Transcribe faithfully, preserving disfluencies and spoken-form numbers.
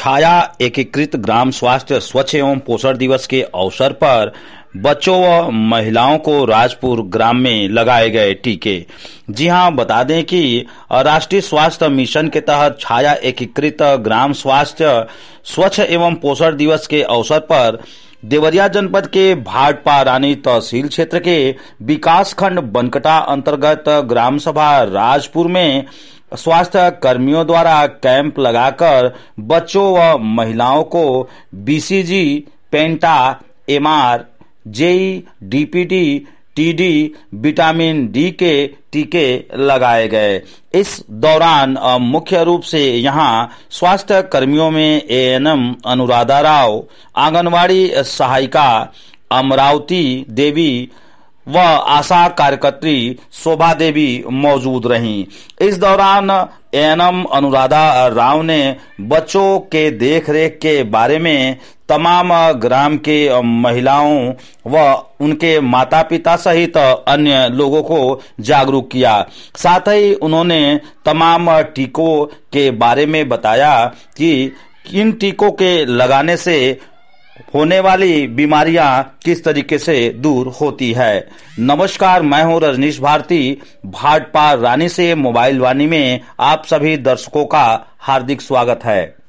छाया एकीकृत ग्राम स्वास्थ्य स्वच्छ एवं पोषण दिवस के अवसर पर बच्चों व महिलाओं को राजपुर ग्राम में लगाए गए टीके। जी हां, बता दें कि राष्ट्रीय स्वास्थ्य मिशन के तहत छाया एकीकृत ग्राम स्वास्थ्य स्वच्छ एवं पोषण दिवस के अवसर पर देवरिया जनपद के भाटपा रानी तहसील क्षेत्र के विकास खंड बनकटा अंतर्गत ग्राम सभा राजपुर में स्वास्थ्य कर्मियों द्वारा कैंप लगाकर बच्चों व महिलाओं को BCG, penta, MR, JE, DPT, TD, vitamin D के टीके लगाए गए। इस दौरान मुख्य रूप से यहां स्वास्थ्य कर्मियों में एएनएम अनुराधा राव, आंगनवाड़ी सहायिका अमरावती देवी व आशा कार्यकर्त्री शोभा देवी मौजूद रहीं। इस दौरान एएनएम अनुराधा राव ने बच्चों के देखरेख के बारे में तमाम ग्राम के महिलाओं व उनके माता पिता सहित अन्य लोगों को जागरूक किया। साथ ही उन्होंने तमाम टीकों के बारे में बताया कि इन टीकों के लगाने से होने वाली बीमारियां किस तरीके से दूर होती है। नमस्कार, मैं हूं रजनीश भारती। भाटपा रानी से मोबाइल वाणी में आप सभी दर्शकों का हार्दिक स्वागत है।